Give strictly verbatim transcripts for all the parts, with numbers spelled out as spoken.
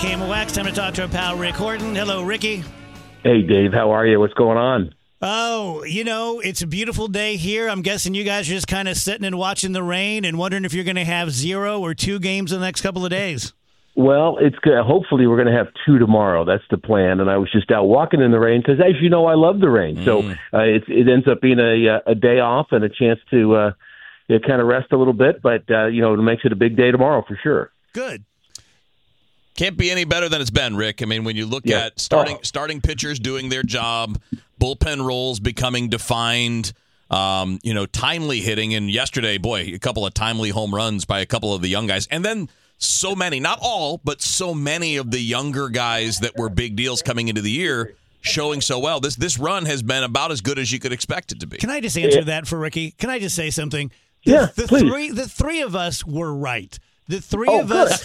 K M O X. Time to talk to our pal Rick Horton. Hello, Ricky. Hey, Dave. How are you? What's going on? Oh, you know, it's a beautiful day here. I'm guessing you guys are just kind of sitting and watching the rain and wondering if you're going to have zero or two games in the next couple of days. Well, it's good. Hopefully we're going to have two tomorrow. That's the plan. And I was just out walking in the rain because, as you know, I love the rain. Mm. So uh, it, it ends up being a, a day off and a chance to uh, you know, kind of rest a little bit. But, uh, you know, it makes it a big day tomorrow for sure. Good. Can't be any better than it's been, Rick. I mean, when you look yeah. at starting oh. starting pitchers doing their job, bullpen roles becoming defined, um, you know, timely hitting. And yesterday, boy, a couple of timely home runs by a couple of the young guys. And then so many, not all, but so many of the younger guys that were big deals coming into the year showing so well. This this run has been about as good as you could expect it to be. Can I just answer yeah. that for Ricky? Can I just say something? The, yeah, the please. three the three of us were right. The three oh, of good. us,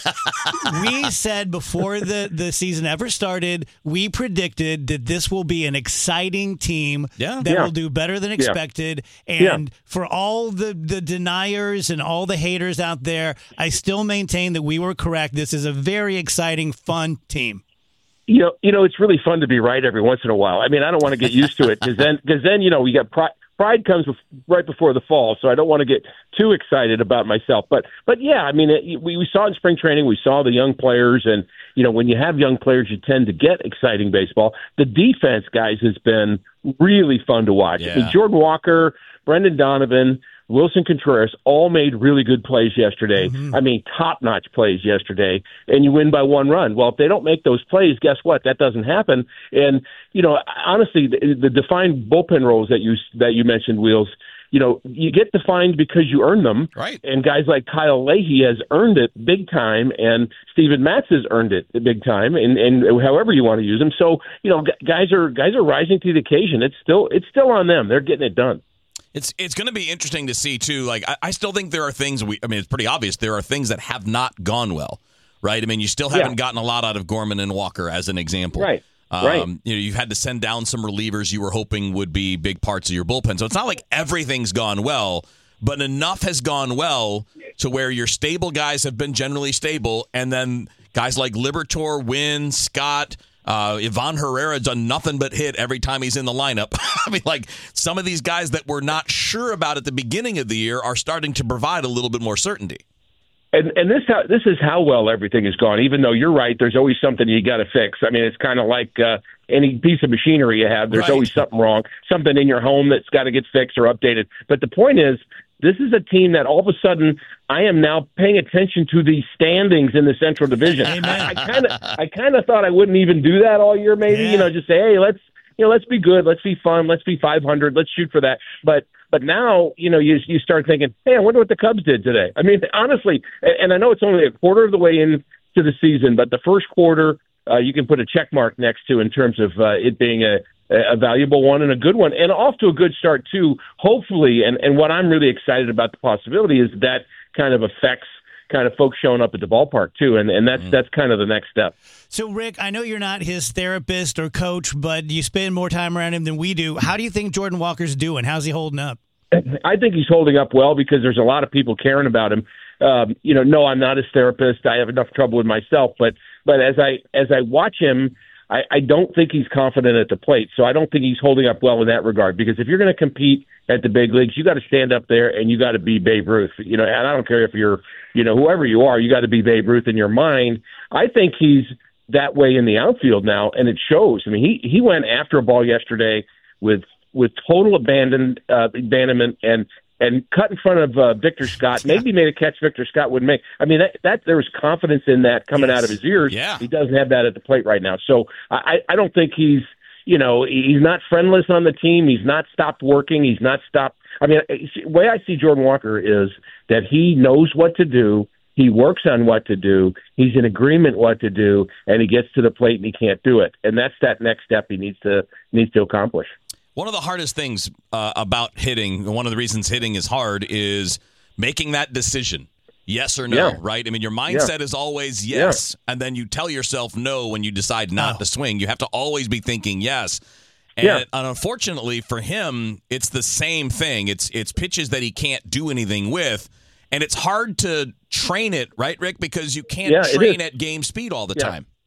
we said before the, the season ever started, we predicted that this will be an exciting team yeah. that yeah. will do better than expected. Yeah. And yeah. for all the, the deniers and all the haters out there, I still maintain that we were correct. This is a very exciting, fun team. You know, you know, it's really fun to be right every once in a while. I mean, I don't want to get used to it because then, because then, you know, we got pride. Pride comes right before the fall, so I don't want to get too excited about myself. But, but yeah, I mean, it, we, we saw in spring training, we saw the young players, and, you know, when you have young players, you tend to get exciting baseball. The defense, guys, has been really fun to watch. Yeah. I mean, Jordan Walker, Brendan Donovan, Wilson Contreras all made really good plays yesterday. Mm-hmm. I mean, top-notch plays yesterday, and you win by one run. Well, if they don't make those plays, guess what? That doesn't happen. And, you know, honestly, the, the defined bullpen roles that you that you mentioned, Wheels, you know, you get defined because you earn them. Right. And guys like Kyle Leahy has earned it big time, and Steven Matz has earned it big time, and, and however you want to use them. So, you know, guys are guys are rising to the occasion. It's still it's still on them. They're getting it done. It's it's going to be interesting to see, too. Like, I, I still think there are things, we. I mean, it's pretty obvious. There are things that have not gone well, right? I mean, you still haven't yeah. gotten a lot out of Gorman and Walker, as an example. Right, um, right. You know, you've had to send down some relievers you were hoping would be big parts of your bullpen. So it's not like everything's gone well, but enough has gone well to where your stable guys have been generally stable, and then guys like Liberatore, Wynn, Scott, Uh, Ivan Herrera done nothing but hit every time he's in the lineup. I mean, like, some of these guys that we're not sure about at the beginning of the year are starting to provide a little bit more certainty. And and this how, this is how well everything has gone. Even though you're right, there's always something you got to fix. I mean, it's kind of like uh, any piece of machinery you have. There's right. always something wrong, something in your home that's got to get fixed or updated. But the point is, this is a team that all of a sudden I am now paying attention to the standings in the Central Division. I kind of I kind of thought I wouldn't even do that all year, maybe. Yeah. You know, just say, hey, let's you know, let's be good, let's be fun, let's be five hundred, let's shoot for that. But but now, you know, you you start thinking, hey, I wonder what the Cubs did today. I mean, honestly, and I know it's only a quarter of the way into the season, but the first quarter uh, you can put a check mark next to in terms of uh, it being a a valuable one and a good one, and off to a good start too, hopefully. And, and what I'm really excited about the possibility is that kind of affects kind of folks showing up at the ballpark too, and, and that's mm. that's kind of the next step. So, Rick, I know you're not his therapist or coach, but you spend more time around him than we do. How do you think Jordan Walker's doing? How's he holding up? I think he's holding up well because there's a lot of people caring about him. Um, you know, no, I'm not his therapist. I have enough trouble with myself, but but as I as I watch him, I, I don't think he's confident at the plate, so I don't think he's holding up well in that regard. Because if you're going to compete at the big leagues, you got to stand up there and you got to be Babe Ruth. You know, and I don't care if you're, you know, whoever you are, you got to be Babe Ruth in your mind. I think he's that way in the outfield now, and it shows. I mean, he he went after a ball yesterday with with total abandon uh, abandonment and. and cut in front of uh, Victor Scott. Maybe made a catch Victor Scott wouldn't make. I mean, that, that there was confidence in that coming yes. out of his ears. Yeah. He doesn't have that at the plate right now. So I, I don't think he's, you know, he's not friendless on the team. He's not stopped working. He's not stopped. I mean, the way I see Jordan Walker is that he knows what to do. He works on what to do. He's in agreement what to do, and he gets to the plate and he can't do it. And that's that next step he needs to needs to accomplish. One of the hardest things uh, about hitting, one of the reasons hitting is hard, is making that decision, yes or no, yeah. right? I mean, your mindset yeah. is always yes, yeah. and then you tell yourself no when you decide not oh. to swing. You have to always be thinking yes. And, yeah. and unfortunately for him, it's the same thing. It's it's pitches that he can't do anything with, and it's hard to train it, right, Rick? Because you can't yeah, train at game speed all the yeah. time.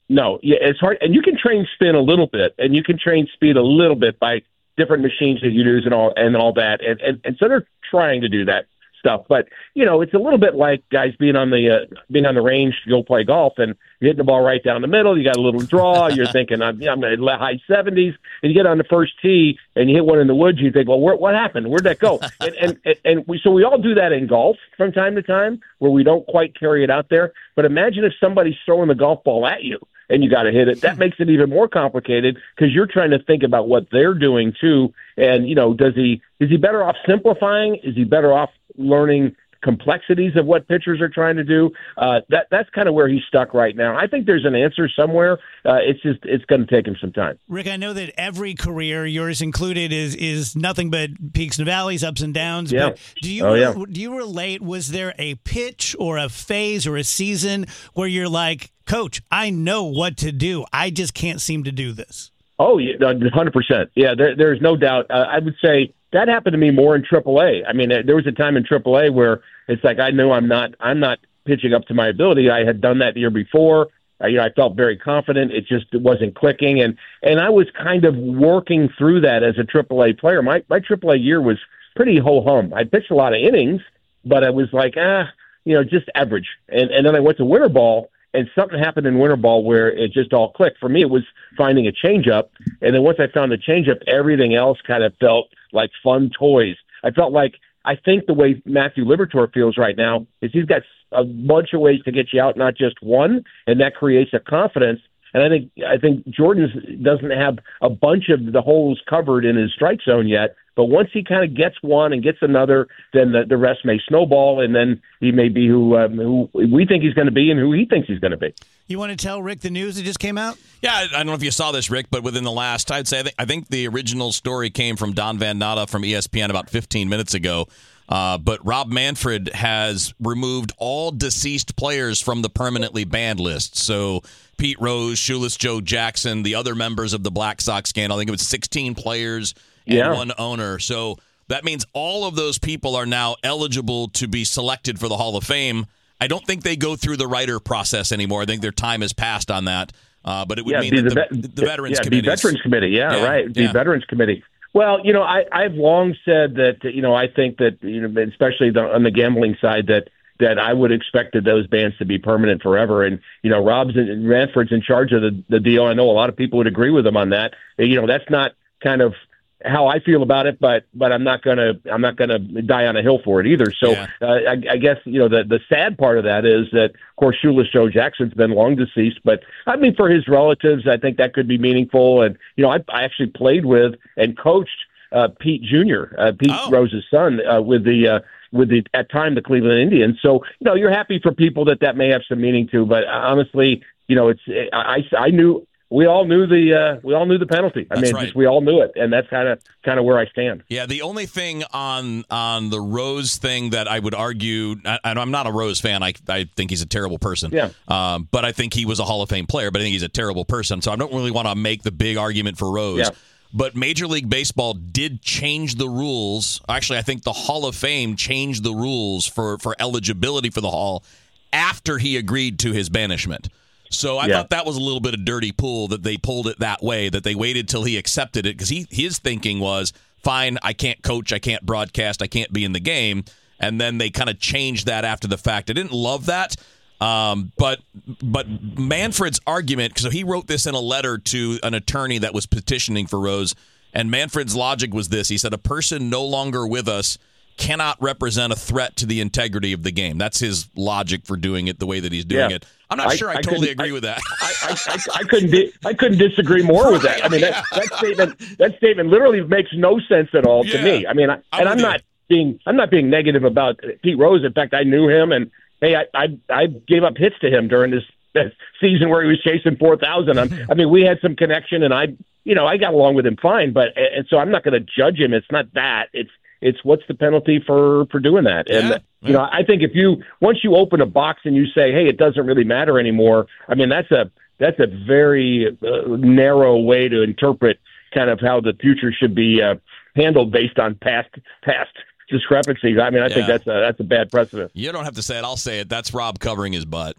no. Yeah, it's hard, and you can train spin a little bit, and you can train speed a little bit by different machines that you use and all and all that, and and, and so they're trying to do that stuff. But you know, it's a little bit like guys being on the uh, being on the range to go play golf, and you're hitting the ball right down the middle. You got a little draw. You're thinking, I'm, I'm in the high seventies, and you get on the first tee and you hit one in the woods. You think, well, where, what happened? Where'd that go? and and and we so we all do that in golf from time to time, where we don't quite carry it out there. But imagine if somebody's throwing the golf ball at you and you got to hit it. That makes it even more complicated because you're trying to think about what they're doing too. And you know, does he is he better off simplifying? Is he better off learning complexities of what pitchers are trying to do? Uh, that that's kind of where he's stuck right now. I think there's an answer somewhere. Uh, it's just it's going to take him some time. Rick, I know that every career, yours included, is is nothing but peaks and valleys, ups and downs. Yeah. But do you oh, yeah. do you relate? Was there a pitch or a phase or a season where you're like, Coach, I know what to do. I just can't seem to do this. Oh, yeah, one hundred percent. Yeah, there, there's no doubt. Uh, I would say that happened to me more in triple A. I mean, there was a time in triple A where it's like I knew I'm not I'm not pitching up to my ability. I had done that the year before. Uh, you know, I felt very confident. It just it wasn't clicking, and and I was kind of working through that as a triple A player. My my triple A year was pretty ho hum. I pitched a lot of innings, but I was like ah, you know, just average. And and then I went to winter ball. And something happened in winter ball where it just all clicked. For me, it was finding a changeup. And then once I found the changeup, everything else kind of felt like fun toys. I felt like, I think the way Matthew Liberatore feels right now is he's got a bunch of ways to get you out, not just one. And that creates a confidence. And I think I think Jordan doesn't have a bunch of the holes covered in his strike zone yet. But once he kind of gets one and gets another, then the, the rest may snowball, and then he may be who um, who we think he's going to be and who he thinks he's going to be. You want to tell Rick the news that just came out? Yeah, I don't know if you saw this, Rick, but within the last, I'd say, I think, I think the original story came from Don Van Natta from E S P N about fifteen minutes ago. Uh, but Rob Manfred has removed all deceased players from the permanently banned list. So Pete Rose, Shoeless Joe Jackson, the other members of the Black Sox scandal, I think it was sixteen players and yeah. one owner. So that means all of those people are now eligible to be selected for the Hall of Fame. I don't think they go through the writer process anymore. I think their time has passed on that. Uh, but it would yeah, mean that the, the, the Veterans yeah, Committee. The Veterans Committee, yeah, yeah right. The yeah. Veterans Committee. Well, you know, I, I've long said that, you know, I think that, you know, especially the, on the gambling side, that that I would expect that those bans to be permanent forever. And, you know, Rob's and Manfred's in charge of the, the deal. I know a lot of people would agree with him on that. You know, that's not kind of how I feel about it, but but I'm not gonna I'm not gonna die on a hill for it either. So yeah. uh, I, I guess you know the the sad part of that is that of course Shoeless Joe Jackson's been long deceased, but I mean for his relatives I think that could be meaningful. And you know I, I actually played with and coached uh, Pete Junior Uh, Pete oh. Rose's son uh, with the. Uh, with the at time the Cleveland Indians. So you know you're happy for people that that may have some meaning to, but honestly you know it's I I knew. We all knew the uh, we all knew the penalty. I That's mean, right. just, we all knew it, and that's kind of kind of where I stand. Yeah, the only thing on on the Rose thing that I would argue, and I'm not a Rose fan. I I think he's a terrible person. Yeah. Um, but I think he was a Hall of Fame player. But I think he's a terrible person. So I don't really want to make the big argument for Rose. Yeah. But Major League Baseball did change the rules. Actually, I think the Hall of Fame changed the rules for for eligibility for the Hall after he agreed to his banishment. So I yeah. thought that was a little bit of dirty pool that they pulled it that way, that they waited till he accepted it, because he his thinking was, fine, I can't coach, I can't broadcast, I can't be in the game. And then they kind of changed that after the fact. I didn't love that. Um, but but Manfred's argument, so he wrote this in a letter to an attorney that was petitioning for Rose, and Manfred's logic was this. He said, a person no longer with us cannot represent a threat to the integrity of the game. That's his logic for doing it the way that he's doing yeah. it. I'm not I, sure I, I totally agree I, with that. I, I, I, I couldn't di- I couldn't disagree more with that. I mean, that, that statement that statement literally makes no sense at all yeah. to me. I mean, I, I'm and I'm not being I'm not being negative about Pete Rose. In fact, I knew him, and hey, I I, I gave up hits to him during this, this season where he was chasing four thousand. I mean, we had some connection, and I you know I got along with him fine. But and so I'm not going to judge him. It's not that. It's It's what's the penalty for, for doing that. And, yeah, you know, I think if you, once you open a box and you say, hey, it doesn't really matter anymore, I mean, that's a, that's a very uh, narrow way to interpret kind of how the future should be uh, handled based on past, past discrepancies. I mean, I yeah. think that's a, that's a bad precedent. You don't have to say it. I'll say it. That's Rob covering his butt.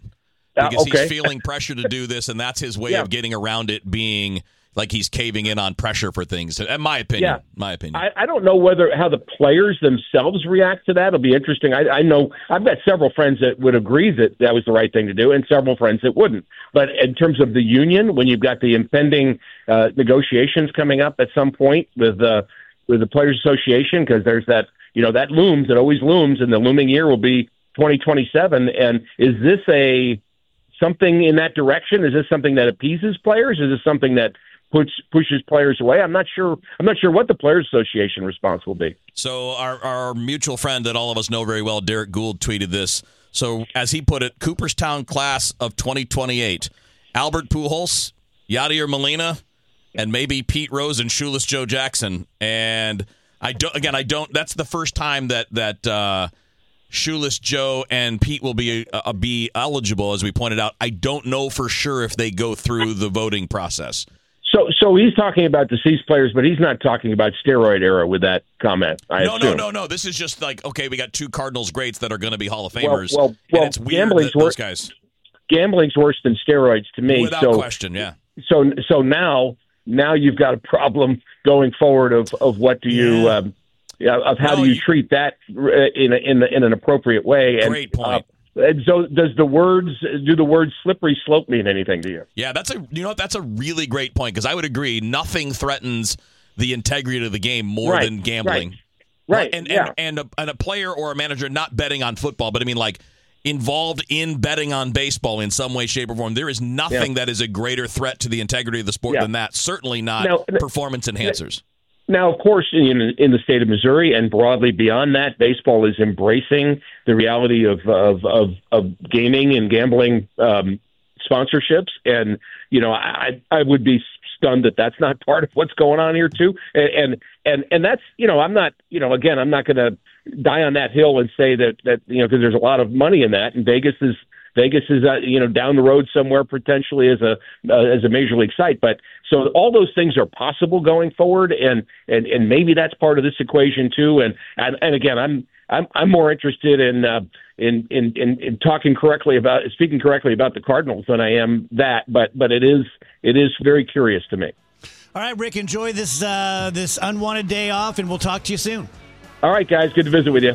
because uh, okay. he's feeling pressure to do this, and that's his way yeah. of getting around it being like he's caving in on pressure for things. In my opinion, yeah. my opinion. I, I don't know whether how the players themselves react to that. It'll be interesting. I, I know I've got several friends that would agree that that was the right thing to do, and several friends that wouldn't. But in terms of the union, when you've got the impending uh, negotiations coming up at some point with uh, with the Players Association, because there's that you know that looms, it always looms, and the looming year will be twenty twenty-seven. And is this a something in that direction? Is this something that appeases players? Is this something that Push, pushes players away? I'm not sure. I'm not sure what the Players Association response will be. So our our mutual friend that all of us know very well, Derek Gould, tweeted this. So as he put it, Cooperstown class of twenty twenty-eight: Albert Pujols, Yadier Molina, and maybe Pete Rose and Shoeless Joe Jackson. And I don't. Again, I don't. That's the first time that that uh, Shoeless Joe and Pete will be uh, be eligible, as we pointed out. I don't know for sure if they go through the voting process. So, so he's talking about deceased players, but he's not talking about steroid era with that comment. I no, assume. no, no, no. This is just like, okay, we got two Cardinals greats that are going to be Hall of Famers. Well, well, well and it's weird that wor- those guys. Gambling's worse than steroids to me. Without so, question, yeah. So, so now, now you've got a problem going forward of, of what do you, yeah. um, of how no, do you, you treat that in a, in, a, in an appropriate way? Great and, point. Uh, And so, does the words do the words slippery slope mean anything to you? Yeah, that's a you know that's a really great point, because I would agree nothing threatens the integrity of the game more right, than gambling. Right. Right. And yeah. and and a, and a player or a manager not betting on football, but I mean like involved in betting on baseball in some way, shape, or form. There is nothing yeah. that is a greater threat to the integrity of the sport yeah. than that. Certainly not now, performance enhancers. Now, of course, in in the state of Missouri and broadly beyond that, baseball is embracing the reality of of of, of gaming and gambling um, sponsorships, and you know, I I would be stunned that that's not part of what's going on here too, and and and, and that's you know, I'm not you know, again, I'm not going to die on that hill and say that that you know, because there's a lot of money in that, and Vegas is. Vegas is, uh, you know, down the road somewhere potentially as a uh, as a major league site. But so all those things are possible going forward, and and, and maybe that's part of this equation too. And and, and again, I'm I'm I'm more interested in, uh, in, in in in talking correctly about speaking correctly about the Cardinals than I am that. But but it is it is very curious to me. All right, Rick, enjoy this uh, this unwanted day off, and we'll talk to you soon. All right, guys, good to visit with you.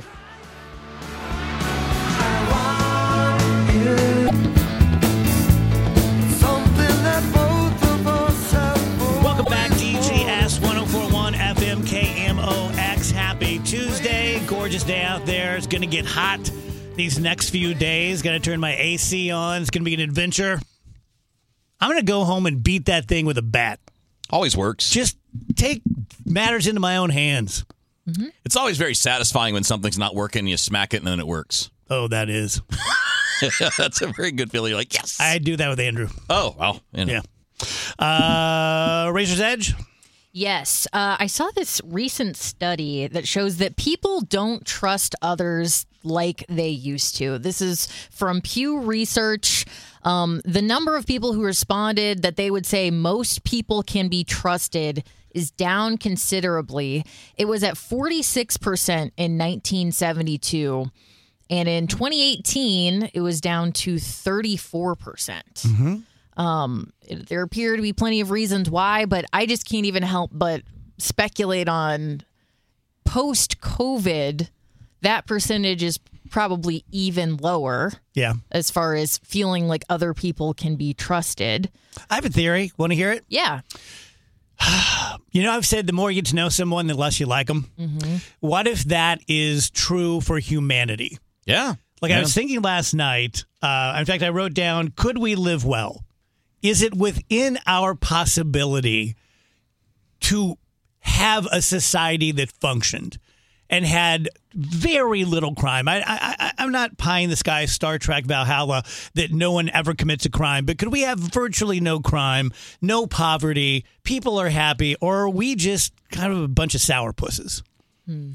Tuesday, gorgeous day out there. It's going to get hot these next few days. Going to turn my A C on. It's going to be an adventure. I'm going to go home and beat that thing with a bat. Always works. Just take matters into my own hands. Mm-hmm. It's always very satisfying when something's not working, you smack it, and then it works. Oh, that is. That's a very good feeling. You're like, yes. I do that with Andrew. Oh, well. You know. Yeah. Uh, Razor's Edge? Yes. Uh, I saw this recent study that shows that people don't trust others like they used to. This is from Pew Research. Um, the number of people who responded that they would say most people can be trusted is down considerably. It was at forty-six percent in nineteen seventy-two. And in twenty eighteen, it was down to thirty-four percent. Mm-hmm. Um, it, there appear to be plenty of reasons why, but I just can't even help but speculate on post-COVID, that percentage is probably even lower. Yeah. As far as feeling like other people can be trusted. I have a theory. Want to hear it? Yeah. You know, I've said the more you get to know someone, the less you like them. Mm-hmm. What if that is true for humanity? Yeah. Like yeah. I was thinking last night, uh, in fact, I wrote down, could we live well? Is it within our possibility to have a society that functioned and had very little crime? I, I, I'm not pie in the sky Star Trek Valhalla that no one ever commits a crime, but could we have virtually no crime, no poverty, people are happy, or are we just kind of a bunch of sourpusses? Hmm.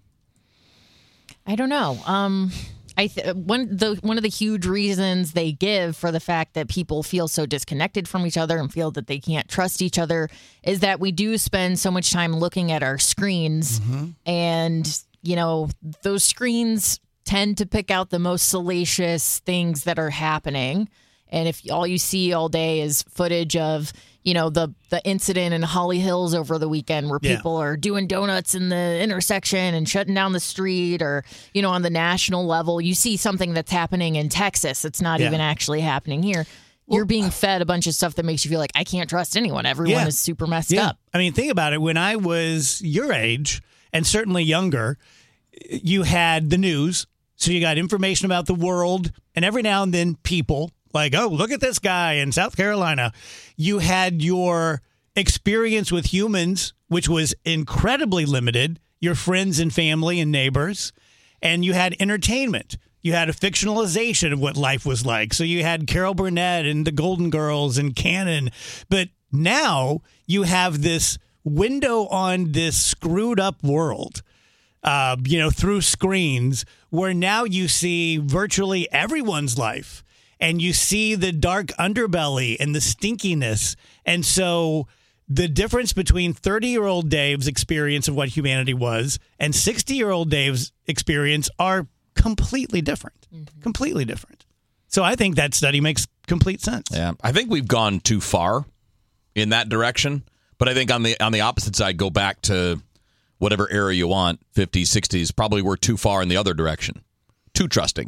I don't know. Um, I th- one the one of the huge reasons they give for the fact that people feel so disconnected from each other and feel that they can't trust each other is that we do spend so much time looking at our screens, mm-hmm. and you know those screens tend to pick out the most salacious things that are happening. And if all you see all day is footage of, you know, the the incident in Holly Hills over the weekend where Yeah. people are doing donuts in the intersection and shutting down the street, or, you know, on the national level, you see something that's happening in Texas. It's not Yeah. even actually happening here. You're being fed a bunch of stuff that makes you feel like I can't trust anyone. Everyone Yeah. is super messed Yeah. up. I mean, think about it. When I was your age, and certainly younger, you had the news. So you got information about the world, and every now and then people like, oh, look at this guy in South Carolina. You had your experience with humans, which was incredibly limited, your friends and family and neighbors, and you had entertainment. You had a fictionalization of what life was like. So you had Carol Burnett and the Golden Girls and Cannon. But now you have this window on this screwed up world, uh, you know, through screens, where now you see virtually everyone's life. And you see the dark underbelly and the stinkiness. And so the difference between thirty-year-old Dave's experience of what humanity was and sixty-year-old Dave's experience are completely different. Mm-hmm. Completely different. So I think that study makes complete sense. Yeah, I think we've gone too far in that direction. But I think on the on the opposite side, go back to whatever era you want, fifties, sixties, probably we're too far in the other direction. Too trusting.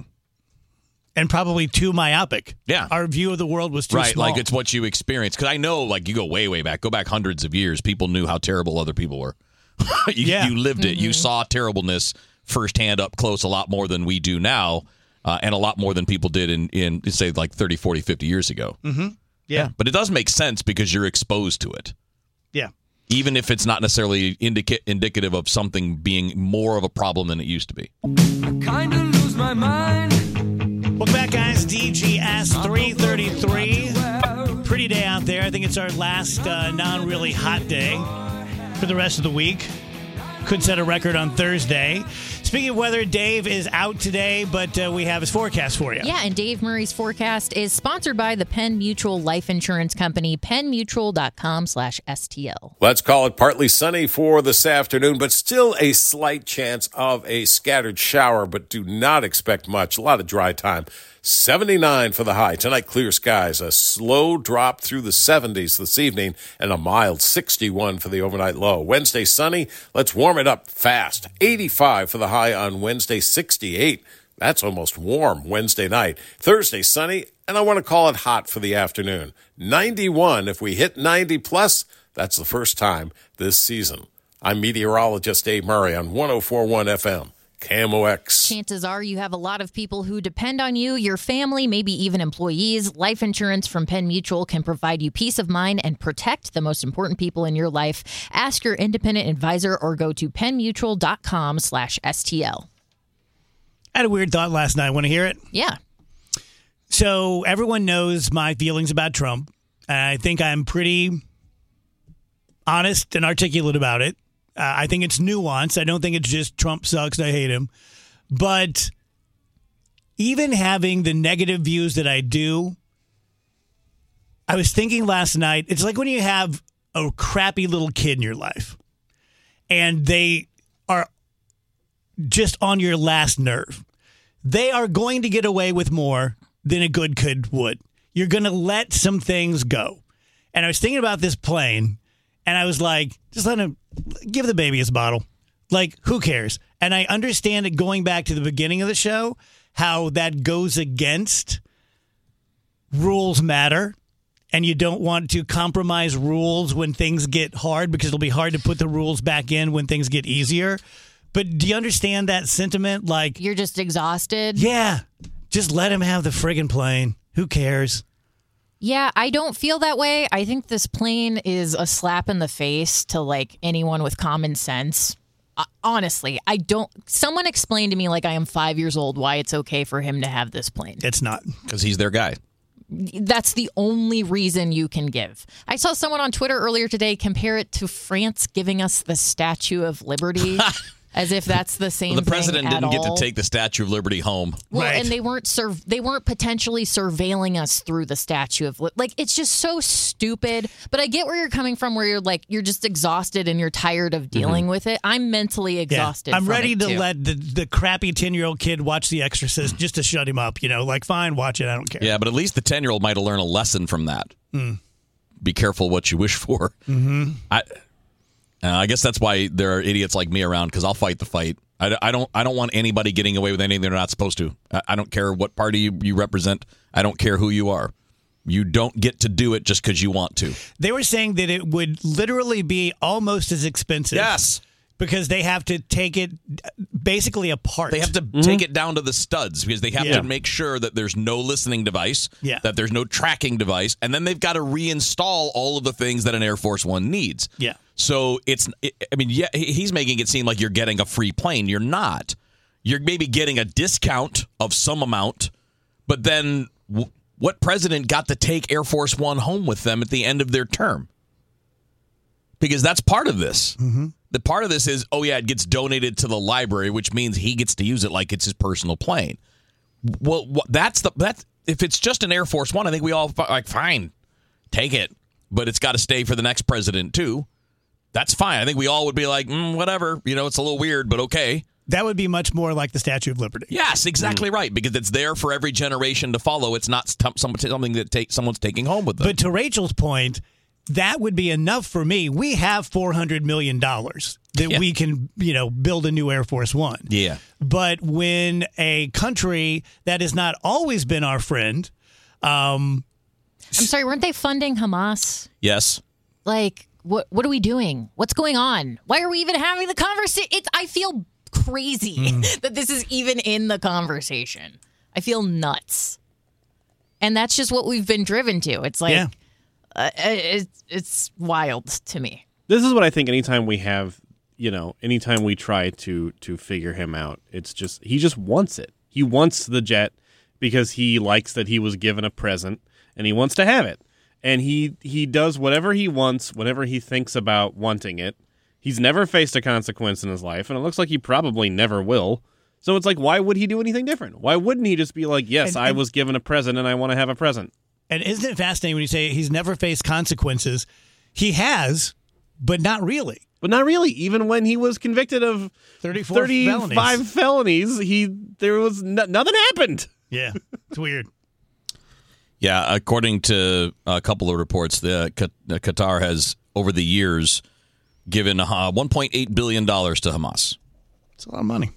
And probably too myopic. Yeah. Our view of the world was too right, small. like it's what you experience. Because I know, like, you go way, way back. Go back hundreds of years. People knew how terrible other people were. you, Yeah. you lived it. Mm-hmm. You saw terribleness firsthand up close a lot more than we do now, uh, and a lot more than people did in, in, say, like thirty, forty, fifty years ago. Mm-hmm. Yeah. But it does make sense because you're exposed to it. Yeah. Even if it's not necessarily indica- indicative of something being more of a problem than it used to be. I kinda lose my mind. Welcome back, guys. D G S three thirty-three. Pretty day out there. I think it's our last uh, non-really hot day for the rest of the week. Could set a record on Thursday. Speaking of weather, Dave is out today, but uh, we have his forecast for you. Yeah, and Dave Murray's forecast is sponsored by the Penn Mutual Life Insurance Company, pennmutual.com slash STL. Let's call it partly sunny for this afternoon, but still a slight chance of a scattered shower, but do not expect much. A lot of dry time. seventy-nine for the high. Tonight, clear skies. A slow drop through the seventies this evening, and a mild sixty-one for the overnight low. Wednesday, sunny. Let's warm it up fast. eighty-five for the high on Wednesday, sixty-eight. That's almost warm Wednesday night. Thursday, sunny, and I want to call it hot for the afternoon. ninety-one. If we hit ninety plus, that's the first time this season. I'm meteorologist Dave Murray on one oh four point one F M. K M O X. Chances are you have a lot of people who depend on you, your family, maybe even employees. Life insurance from Penn Mutual can provide you peace of mind and protect the most important people in your life. Ask your independent advisor or go to pennmutual.com slash STL. I had a weird thought last night. Want to hear it? Yeah. So everyone knows my feelings about Trump. And I think I'm pretty honest and articulate about it. Uh, I think it's nuanced. I don't think it's just Trump sucks, I hate him. But even having the negative views that I do, I was thinking last night, it's like when you have a crappy little kid in your life and they are just on your last nerve. They are going to get away with more than a good kid would. You're going to let some things go. And I was thinking about this plane, and I was like, just let him, give the baby his bottle. Like, who cares? And I understand it going back to the beginning of the show, how that goes against rules matter. And you don't want to compromise rules when things get hard, because it'll be hard to put the rules back in when things get easier. But do you understand that sentiment? Like, You're just exhausted. yeah, just let him have the friggin' plane. Who cares? Yeah, I don't feel that way. I think this plane is a slap in the face to like anyone with common sense. Uh, honestly, I don't. Someone explain to me, like I am five years old, why it's okay for him to have this plane. It's not. Because he's their guy. That's the only reason you can give. I saw someone on Twitter earlier today compare it to France giving us the Statue of Liberty. As if that's the same the thing president at didn't get all. to take the Statue of Liberty home. Well, Right. and they weren't sur- they weren't potentially surveilling us through the Statue of Li- like it's just so stupid. But I get where you're coming from, where you're like you're just exhausted and you're tired of dealing Mm-hmm. with it. I'm mentally exhausted. I'm from ready it, to too. let the, the crappy ten-year-old kid watch The Exorcist just to shut him up. You know, like, fine, watch it. I don't care. Yeah, but at least the ten-year-old might have learned a lesson from that. Mm. Be careful what you wish for. Mm-hmm. I, uh, I guess that's why there are idiots like me around, because I'll fight the fight. I, I don't. I don't want anybody getting away with anything they're not supposed to. I, I don't care what party you, you represent. I don't care who you are. You don't get to do it just because you want to. They were saying that it would literally be almost as expensive. Yes. Because they have to take it basically apart. They have to mm-hmm. take it down to the studs, because they have Yeah. to make sure that there's no listening device, Yeah. that there's no tracking device, and then they've got to reinstall all of the things that an Air Force One needs. Yeah. So it's, I mean, yeah, he's making it seem like you're getting a free plane. You're not. You're maybe getting a discount of some amount, but then w- what president got to take Air Force One home with them at the end of their term? Because that's part of this. Mm-hmm. The part of this is, oh, yeah, it gets donated to the library, which means he gets to use it like it's his personal plane. Well, what, that's the that's if it's just an Air Force One, I think we all like fine, take it, but it's got to stay for the next president too. That's fine. I think we all would be like, mm, whatever. You know, it's a little weird, but okay. That would be much more like the Statue of Liberty. Yes, exactly right, because it's there for every generation to follow. It's not st- something that take, someone's taking home with them. But to Rachel's point, that would be enough for me. We have four hundred million dollars that Yeah. we can, you know, build a new Air Force One. Yeah. But when a country that has not always been our friend, um, I'm sorry, weren't they funding Hamas? Yes. Like, what what are we doing? What's going on? Why are we even having the conversation? It's I feel crazy Mm. that this is even in the conversation. I feel nuts. And that's just what we've been driven to. It's like, Yeah. uh, it's, it's wild to me. This is what I think anytime we have, you know, anytime we try to to figure him out, it's just, he just wants it. He wants the jet because he likes that he was given a present and he wants to have it. And he, he does whatever he wants, whatever he thinks about wanting it. He's never faced a consequence in his life, and it looks like he probably never will. So it's like, why would he do anything different? Why wouldn't he just be like, yes, And- I and- was given a present and I want to have a present? and isn't it fascinating when you say he's never faced consequences? He has, but not really. But not really. Even when he was convicted of thirty-four thirty-five felonies. felonies, he there was no, nothing happened. Yeah, it's weird. Yeah, according to a couple of reports, the Qatar has, over the years, given uh, one point eight billion dollars to Hamas. It's a lot of money.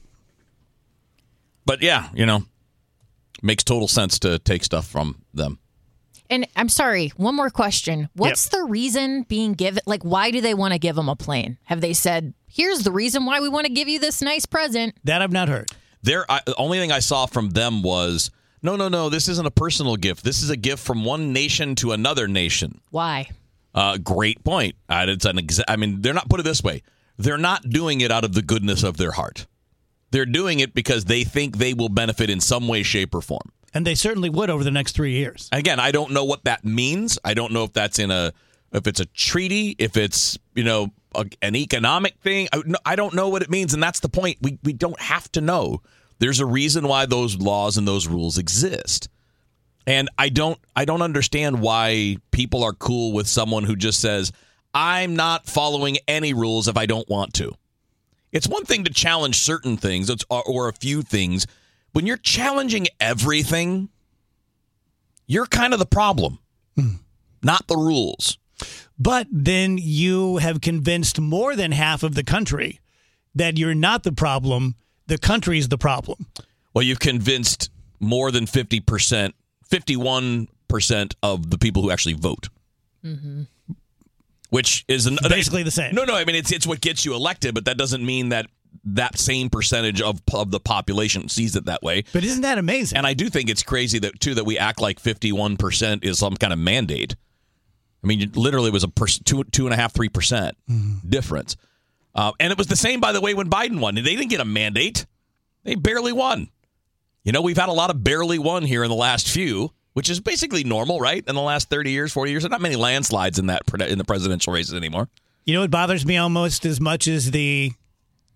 But yeah, you know, makes total sense to take stuff from them. And I'm sorry, one more question. What's the reason being given? Like, why do they want to give them a plane? Have they said, here's the reason why we want to give you this nice present? That I've not heard. There, I, the only thing I saw from them was, no, no, no, this isn't a personal gift. This is a gift from one nation to another nation. Why? Uh, great point. Uh, it's an exa- I mean, they're not, put it this way, they're not doing it out of the goodness of their heart. They're doing it because they think they will benefit in some way, shape, or form. And they certainly would over the next three years. Again, I don't know what that means. I don't know if that's in a, if it's a treaty, if it's, you know, a, an economic thing. I, I don't know what it means, and that's the point. We we don't have to know. There's a reason why those laws and those rules exist. And I don't I don't understand why people are cool with someone who just says, I'm not following any rules if I don't want to. It's one thing to challenge certain things or, or a few things. When you're challenging everything, you're kind of the problem, mm. not the rules. But then you have convinced more than half of the country that you're not the problem. The country's the problem. Well, you've convinced more than fifty percent, fifty-one percent of the people who actually vote. Mm-hmm. Which is an, basically the same. No, no, I mean, it's it's what gets you elected, but that doesn't mean that that same percentage of of the population sees it that way. But isn't that amazing? And I do think it's crazy that too that we act like fifty-one percent is some kind of mandate. I mean, literally, it was a per, two two and a half, three percent mm-hmm. difference, uh, and it was the same, by the way, when Biden won. They didn't get a mandate; they barely won. You know, we've had a lot of barely won here in the last few, which is basically normal, right? In the last thirty years, forty years, there's not many landslides in that in the presidential races anymore. You know what bothers me almost as much as the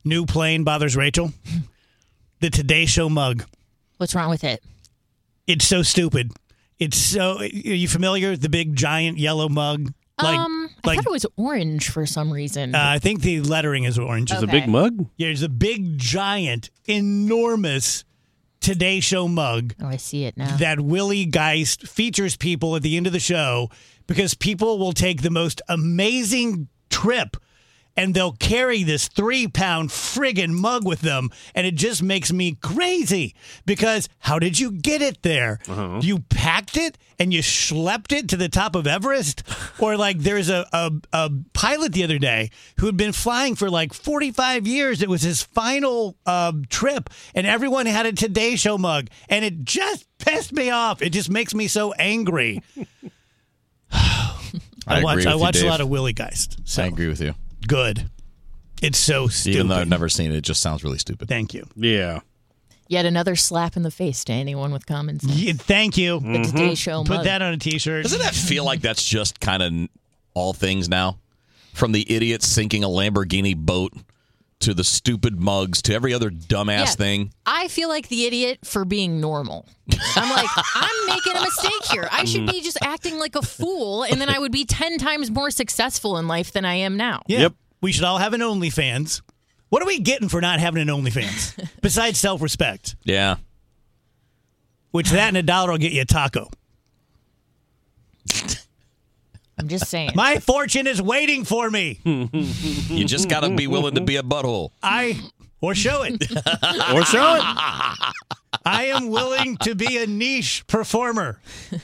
new plane bothers Rachel? The Today Show mug. What's wrong with it? It's so stupid. It's so. Are you familiar? The big giant yellow mug. Like, um, I like, thought it was orange for some reason. Uh, I think the lettering is orange. It's Okay. a big mug? Yeah, there's a big, giant, enormous Today Show mug oh, I see it now. that Willie Geist features people at the end of the show because people will take the most amazing trip and they'll carry this three-pound friggin' mug with them, and it just makes me crazy because how did you get it there? Uh-huh. You packed it and you schlepped it to the top of Everest? Or like there's a, a, a pilot the other day who had been flying for like forty-five years. It was his final uh, trip, and everyone had a Today Show mug, and it just pissed me off. It just makes me so angry. I, I watch agree with I you, watch a Dave. lot of Willie Geist. So I agree with you. good. It's so stupid. Even though I've never seen it, it just sounds really stupid. Thank you. Yeah. Yet another slap in the face to anyone with common sense. Yeah, thank you. The Today Show Put mug. that on a T-shirt. Doesn't that feel like that's just kind of all things now? From the idiots sinking a Lamborghini boat to the stupid mugs to every other dumbass Yeah. thing. I feel like the idiot for being normal. I'm like, I'm making a mistake here. I should be just acting like a fool, and then I would be ten times more successful in life than I am now. Yeah. Yep. We should all have an OnlyFans. What are we getting for not having an OnlyFans? Besides self-respect, Yeah. which that and a dollar will get you a taco. I'm just saying. My fortune is waiting for me. You just got to be willing to be a butthole. I or show it. Or show it. I am willing to be a niche performer.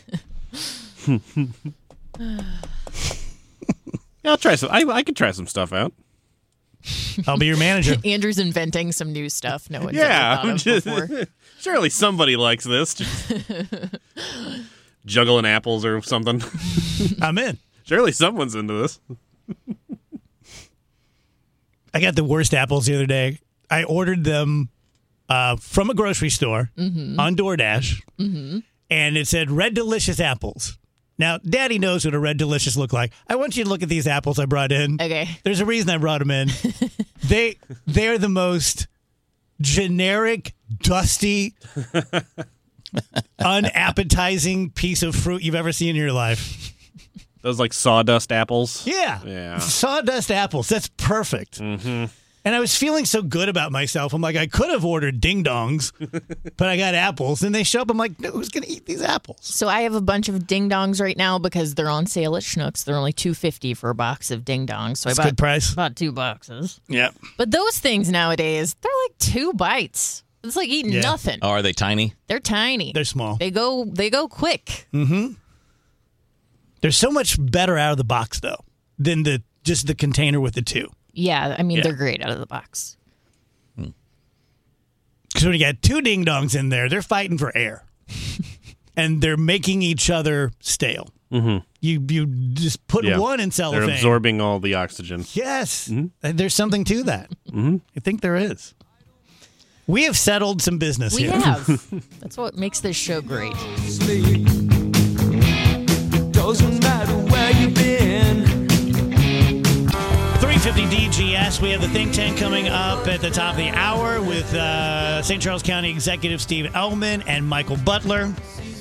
Yeah, I'll try some. I, I could try some stuff out. I'll be your manager. Andrew's inventing some new stuff no one's Yeah, ever I'm thought just, of before. surely somebody likes this. Just juggling apples or something. I'm in. Surely someone's into this. I got the worst apples the other day. I ordered them uh, from a grocery store Mm-hmm. on DoorDash, and it said Red Delicious apples. Now, Daddy knows what a Red Delicious look like. I want you to look at these apples I brought in. Okay. There's a reason I brought them in. they they're the most generic, dusty, unappetizing piece of fruit you've ever seen in your life. Those like sawdust apples. Yeah. Yeah. Sawdust apples. That's perfect. Mm-hmm. And I was feeling so good about myself. I'm like, I could have ordered ding dongs, but I got apples. And they show up. I'm like, no, who's going to eat these apples? So I have a bunch of ding dongs right now because they're on sale at Schnucks. They're only two fifty for a box of ding dongs. So That's I a bought, good price. bought two boxes. Yeah. But those things nowadays, they're like two bites. It's like eating Yeah. nothing. Oh, are they tiny? They're tiny. They're small. They go. They go quick. They're so much better out of the box, though, than the just the container with the two. Yeah, I mean Yeah. they're great out of the box. Because when you got two ding dongs in there, they're fighting for air, and they're making each other stale. Mm-hmm. You you just put Yeah. one in They're cellophane. absorbing all the oxygen. Yes, And there's something to that. Mm-hmm. I think there is. We have settled some business We here. have. That's what makes this show great. Sleep. Doesn't matter where you've been. three fifty D G S. We have the think tank coming up at the top of the hour with uh, Saint Charles County Executive Steve Ellman and Michael Butler.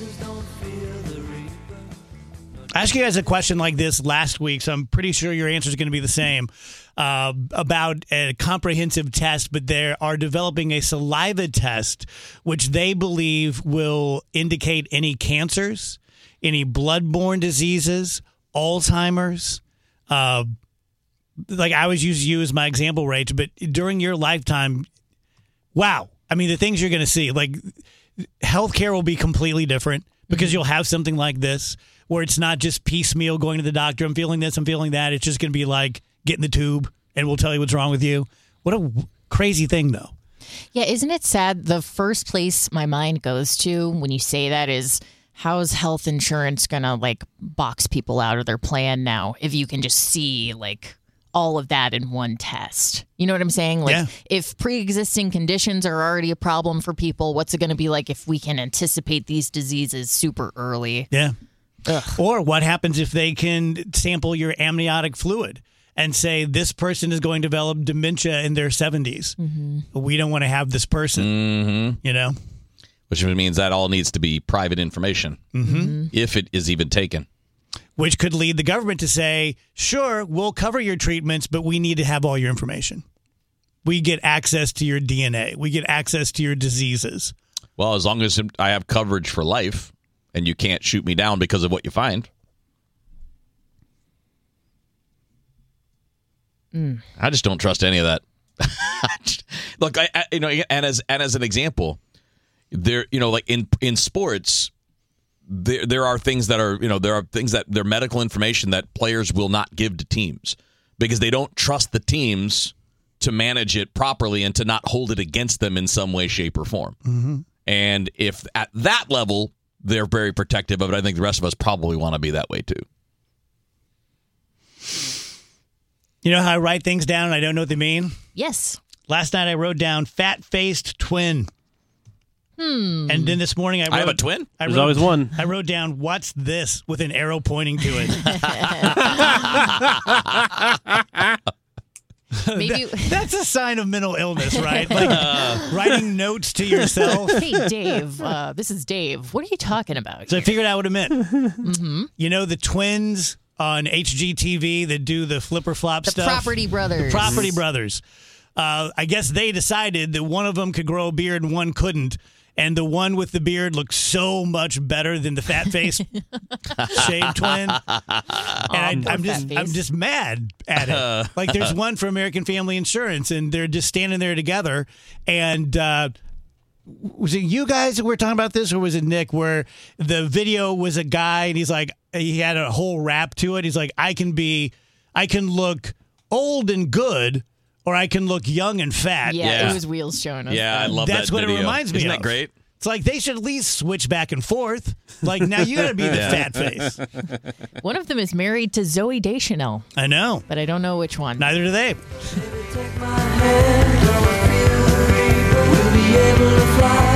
I asked you guys a question like this last week, so I'm pretty sure your answer is going to be the same uh, about a comprehensive test, but they are developing a saliva test, which they believe will indicate any cancers, any bloodborne diseases, Alzheimer's, uh, like I always use you as my example, Rach, but during your lifetime, wow. I mean, the things you're going to see, like healthcare will be completely different because you'll have something like this where it's not just piecemeal going to the doctor. I'm feeling this, I'm feeling that. It's just going to be like get in the tube and we'll tell you what's wrong with you. What a w- crazy thing, though. Yeah, isn't it sad? The first place my mind goes to when you say that is, how's health insurance gonna like box people out of their plan now if you can just see like all of that in one test? You know what I'm saying? Like Yeah. if pre-existing conditions are already a problem for people, what's it going to be like if we can anticipate these diseases super early? Yeah. Or what happens if they can sample your amniotic fluid and say this person is going to develop dementia in their seventies. Mm-hmm. We don't want to have this person, Mm-hmm. you know? Which means that all needs to be private information, Mm-hmm. if it is even taken. Which could lead the government to say, sure, we'll cover your treatments, but we need to have all your information. We get access to your D N A. We get access to your diseases. Well, as long as I have coverage for life and you can't shoot me down because of what you find. Mm. I just don't trust any of that. Look, I, I you know, and as and as an example, there, you know, like in in sports, there there are things that are, you know, there are things that they're medical information that players will not give to teams because they don't trust the teams to manage it properly and to not hold it against them in some way, shape, or form. Mm-hmm. And if at that level they're very protective of it, I think the rest of us probably want to be that way too. You know how I write things down and I don't know what they mean? Yes. Last night I wrote down fat-faced twin. Hmm. And then this morning I wrote... I have a twin? I There's wrote, always one. I wrote down, what's this? With an arrow pointing to it. Maybe That- that's a sign of mental illness, right? Like writing notes to yourself. Hey, Dave. Uh, this is Dave. What are you talking about? So I figured out what it meant. Mm-hmm. You know the twins on H G T V that do the flipper flop The stuff? Property Brothers. The Property Brothers. Uh, I guess they decided that one of them could grow a beard and one couldn't. And the one with the beard looked so much better than the fat face shaved twin. And I, poor I'm just fat face. I'm just mad at it. Like there's one for American Family Insurance, and they're just standing there together. And uh, was it you guys that were talking about this, or was it Nick? Where the video was a guy, and he's like, he had a whole rap to it. He's like, I can be, I can look old and good, or I can look young and fat. Yeah, Yeah. it was Wheels showing us. Yeah, I that. love That's that what it video. reminds me Isn't of. that great? It's like they should at least switch back and forth. Like now you got to be the Yeah. fat face. One of them is married to Zoe Deschanel, I know. but I don't know which one. Neither do they. Take my hand, come and feel the rainbow. We'll be able to